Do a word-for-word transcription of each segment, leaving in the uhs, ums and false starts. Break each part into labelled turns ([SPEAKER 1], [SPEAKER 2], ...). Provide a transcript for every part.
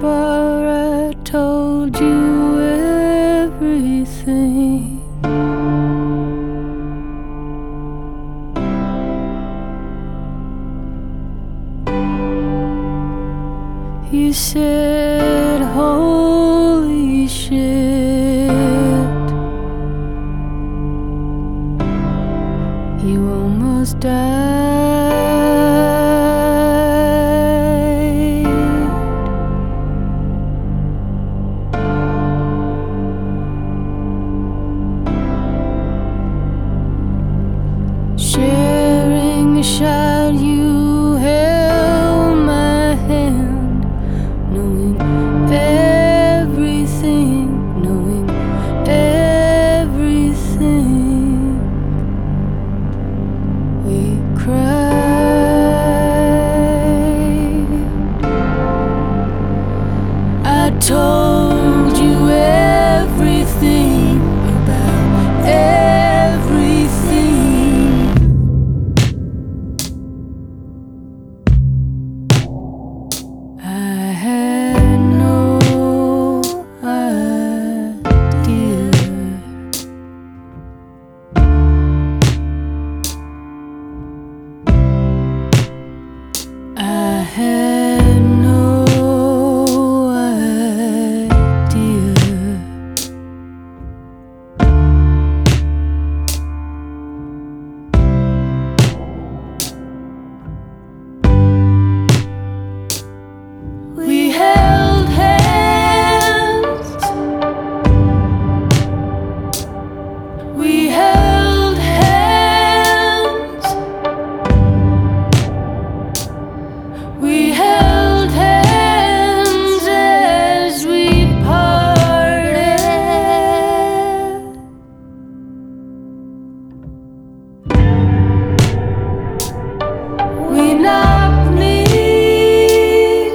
[SPEAKER 1] bar, I told you everything. You said, holy shit, you almost died. Sharing a shot, you held my hand, knowing everything, knowing everything. We cried. I told you everything about everything. I had no idea. I had no idea. We held hands. We held hands. We held hands as we parted. We knocked knees.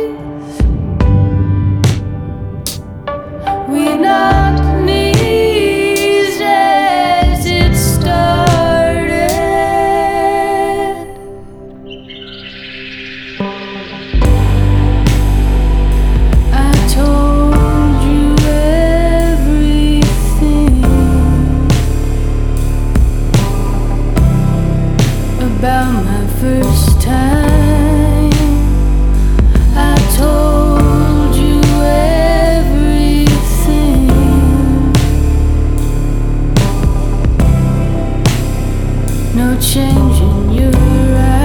[SPEAKER 1] We knocked knees as it started. I told you everything about my first time. I told you everything. No change in your eyes.